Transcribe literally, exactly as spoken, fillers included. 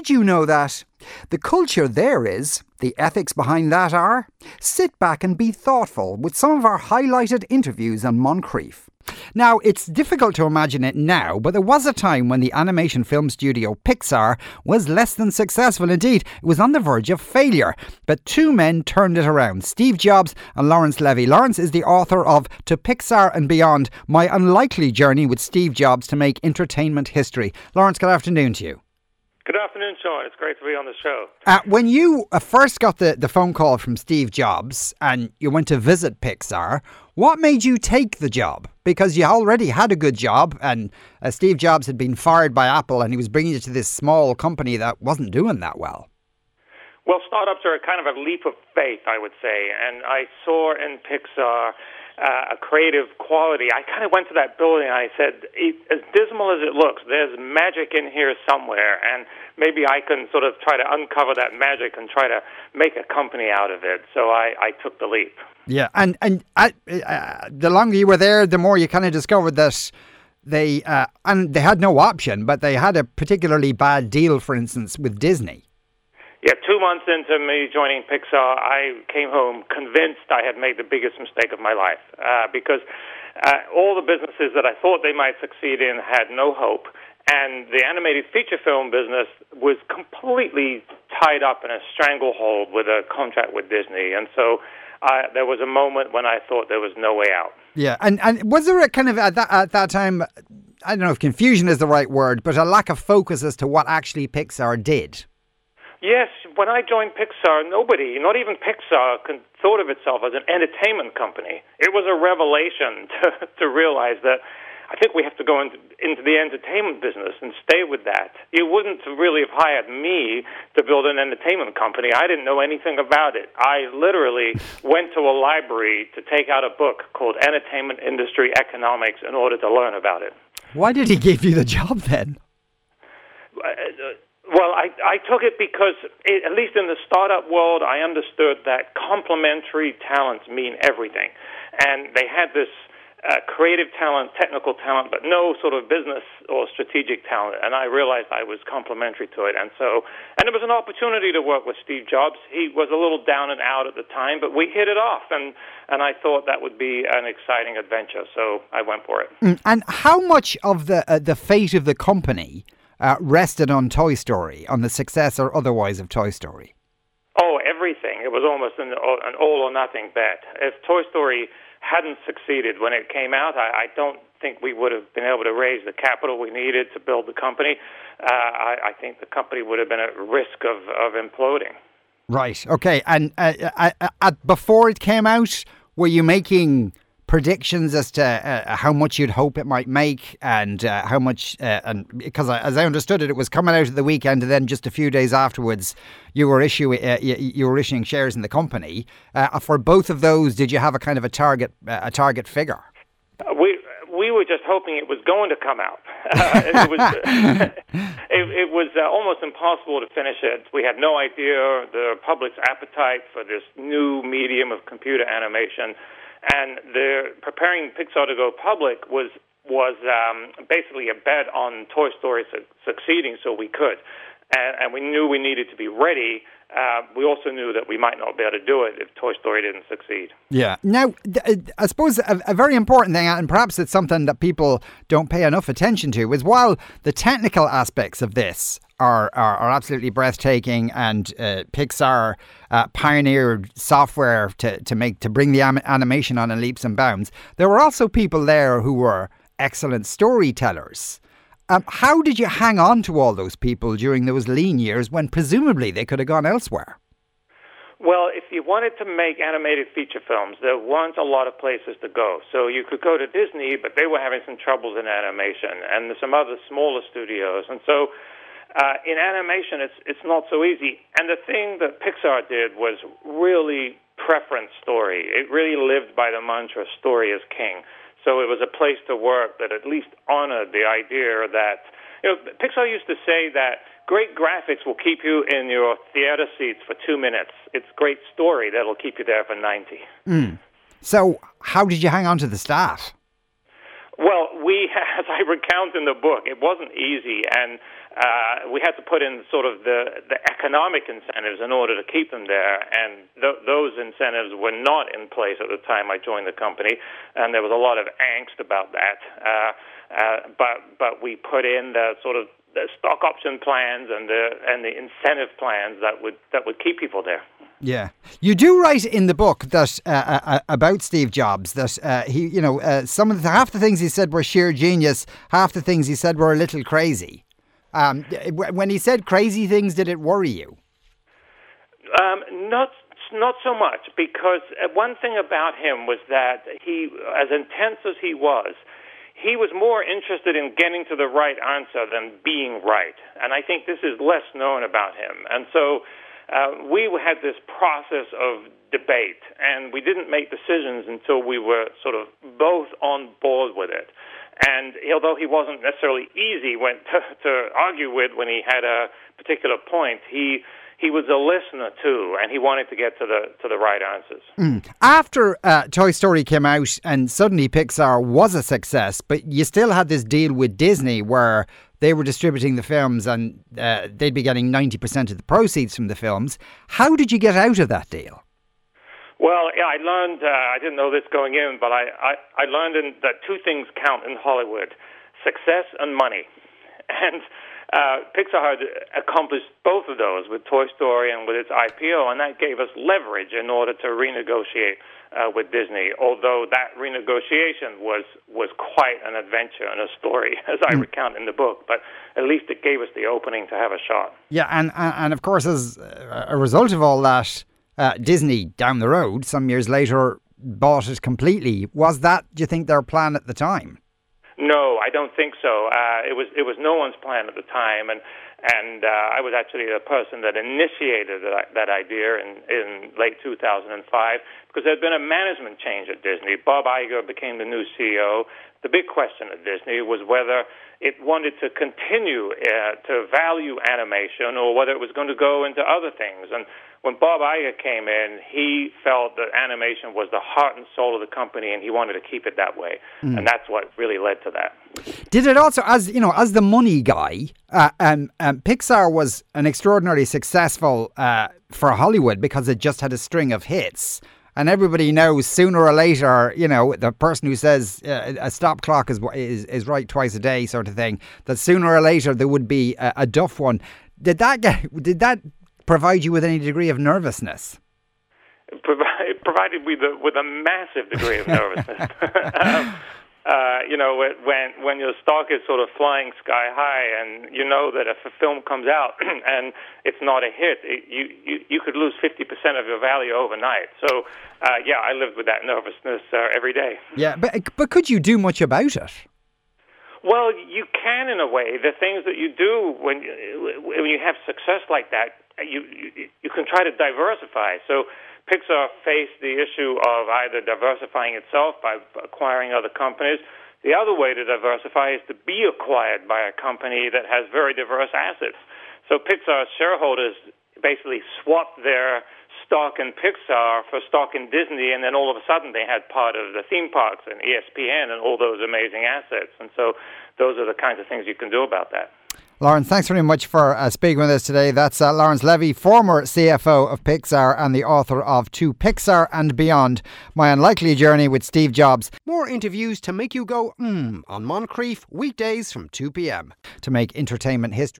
did you know that? The culture there is, the ethics behind that are, sit back and be thoughtful with some of our highlighted interviews on Moncrief. Now, it's difficult to imagine it now, but there was a time when the animation film studio Pixar was less than successful. Indeed, it was on the verge of failure. But two men turned it around, Steve Jobs and Lawrence Levy. Lawrence is the author of To Pixar and Beyond, My Unlikely Journey with Steve Jobs to Make Entertainment History. Lawrence, good afternoon to you. Good afternoon, Sean. It's great to be on the show. Uh, when you uh, first got the, the phone call from Steve Jobs and you went to visit Pixar, what made you take the job? Because you already had a good job and uh, Steve Jobs had been fired by Apple and he was bringing you to this small company that wasn't doing that well. Well, startups are a kind of a leap of faith, I would say. And I saw in Pixar uh, a creative quality. I kind of went to that building and I said, as dismal as it looks, there's magic in here somewhere. And maybe I can sort of try to uncover that magic and try to make a company out of it. So I, I took the leap. Yeah, and, and uh, uh, the longer you were there, the more you kind of discovered that they, uh, and they had no option, but they had a particularly bad deal, for instance, with Disney. Yeah, two months into me joining Pixar, I came home convinced I had made the biggest mistake of my life uh, because uh, all the businesses that I thought they might succeed in had no hope, and the animated feature film business was completely tied up in a stranglehold with a contract with Disney, and so uh, there was a moment when I thought there was no way out. Yeah, and, and was there a kind of, at that, at that time, I don't know if confusion is the right word, but a lack of focus as to what actually Pixar did? Yes, when I joined Pixar, nobody, not even Pixar, thought of itself as an entertainment company. It was a revelation to, to realize that I think we have to go into, into the entertainment business and stay with that. You wouldn't really have hired me to build an entertainment company. I didn't know anything about it. I literally went to a library to take out a book called Entertainment Industry Economics in order to learn about it. Why did he give you the job then? Uh, Well, I, I took it because, it, at least in the startup world, I understood that complementary talents mean everything. And they had this uh, creative talent, technical talent, but no sort of business or strategic talent. And I realized I was complementary to it. And so, and it was an opportunity to work with Steve Jobs. He was a little down and out at the time, but we hit it off. And, and I thought that would be an exciting adventure. So I went for it. Mm, and how much of the uh, the fate of the company Uh, rested on Toy Story, on the success or otherwise of Toy Story? Oh, everything. It was almost an, an all-or-nothing bet. If Toy Story hadn't succeeded when it came out, I, I don't think we would have been able to raise the capital we needed to build the company. Uh, I, I think the company would have been at risk of, of imploding. Right, okay. And uh, uh, uh, before it came out, were you making predictions as to uh, how much you'd hope it might make and uh, how much, uh, and because I, as I understood it, it was coming out at the weekend and then just a few days afterwards you were issuing uh, you, you were issuing shares in the company. Uh, for both of those, did you have a kind of a target uh, a target figure? Uh, we we were just hoping it was going to come out. Uh, it was it, it was uh, almost impossible to finish it. We had no idea the public's appetite for this new medium of computer animation. And the preparing Pixar to go public was was um, basically a bet on Toy Story su- succeeding, so we could. And, and we knew we needed to be ready. Uh, we also knew that we might not be able to do it if Toy Story didn't succeed. Yeah. Now, I suppose a, a very important thing, and perhaps it's something that people don't pay enough attention to, is while the technical aspects of this are are, are absolutely breathtaking, and uh, Pixar uh, pioneered software to, to make to bring the am- animation on in leaps and bounds, there were also people there who were excellent storytellers. Um, how did you hang on to all those people during those lean years when presumably they could have gone elsewhere? Well, if you wanted to make animated feature films, there weren't a lot of places to go. So you could go to Disney, but they were having some troubles in animation, and some other smaller studios. And so uh, in animation, it's it's not so easy. And the thing that Pixar did was really preference story. It really lived by the mantra, story is king. So it was a place to work that at least honored the idea that, you know, Pixar used to say that great graphics will keep you in your theater seats for two minutes. It's great story that'll keep you there for ninety. Mm. So how did you hang on to the staff? Well, we, as I recount in the book, it wasn't easy, and uh, we had to put in sort of the, the economic incentives in order to keep them there, and th- those incentives were not in place at the time I joined the company, and there was a lot of angst about that. Uh, uh, but but we put in the sort of the stock option plans and the and the incentive plans that would that would keep people there. Yeah, you do write in the book that uh, uh, about Steve Jobs that uh, he, you know, uh, some of the half the things he said were sheer genius, half the things he said were a little crazy. Um, when he said crazy things, did it worry you? Um, not not so much, because one thing about him was that he, as intense as he was, he was more interested in getting to the right answer than being right, and I think this is less known about him, and so. Uh, we had this process of debate, and we didn't make decisions until we were sort of both on board with it. And although he wasn't necessarily easy when to, to argue with when he had a particular point, he he was a listener too, and he wanted to get to the to the right answers. Mm. After uh, Toy Story came out, and suddenly Pixar was a success, but you still had this deal with Disney where they were distributing the films and uh, they'd be getting ninety percent of the proceeds from the films. How did you get out of that deal? Well, yeah, I learned, uh, I didn't know this going in, but I, I, I learned in, that two things count in Hollywood, success and money. And uh, Pixar had accomplished both of those with Toy Story and with its I P O, and that gave us leverage in order to renegotiate Uh, with Disney, although that renegotiation was was quite an adventure and a story, as I mm. recount in the book, but at least it gave us the opening to have a shot. Yeah, and, and of course, as a result of all that, uh, Disney, down the road, some years later, bought it completely. Was that, do you think, their plan at the time? No, I don't think so. Uh, it was it was no one's plan at the time, and and uh, I was actually the person that initiated that, that idea in, in late two thousand five, because there had been a management change at Disney. Bob Iger became the new C E O. The big question at Disney was whether it wanted to continue uh, to value animation or whether it was going to go into other things. And when Bob Iger came in, he felt that animation was the heart and soul of the company, and he wanted to keep it that way. Mm. And that's what really led to that. Did it also, as you know, as the money guy, uh, um, um, Pixar was an extraordinarily successful uh, for Hollywood because it just had a string of hits. And everybody knows sooner or later, you know, the person who says uh, a stop clock is, is is right twice a day, sort of thing, that sooner or later there would be a, a duff one. Did that get, did that provide you with any degree of nervousness? It provided, provided with a, with a massive degree of nervousness. um, uh, you know, when when your stock is sort of flying sky high, and you know that if a film comes out and it's not a hit, it, you, you you could lose fifty percent of your value overnight. So, uh, yeah, I lived with that nervousness uh, every day. Yeah, but but could you do much about it? Well, you can in a way. The things that you do when you, when you have success like that, you, you you can try to diversify. So Pixar faced the issue of either diversifying itself by acquiring other companies. The other way to diversify is to be acquired by a company that has very diverse assets. So Pixar's shareholders basically swapped their stock in Pixar for stock in Disney, and then all of a sudden they had part of the theme parks and E S P N and all those amazing assets. And so those are the kinds of things you can do about that. Lawrence, thanks very much for uh, speaking with us today. That's uh, Lawrence Levy, former C F O of Pixar and the author of To Pixar and Beyond, My Unlikely Journey with Steve Jobs. More interviews to make you go, mmm, on Moncrief, weekdays from two p.m. To make entertainment history.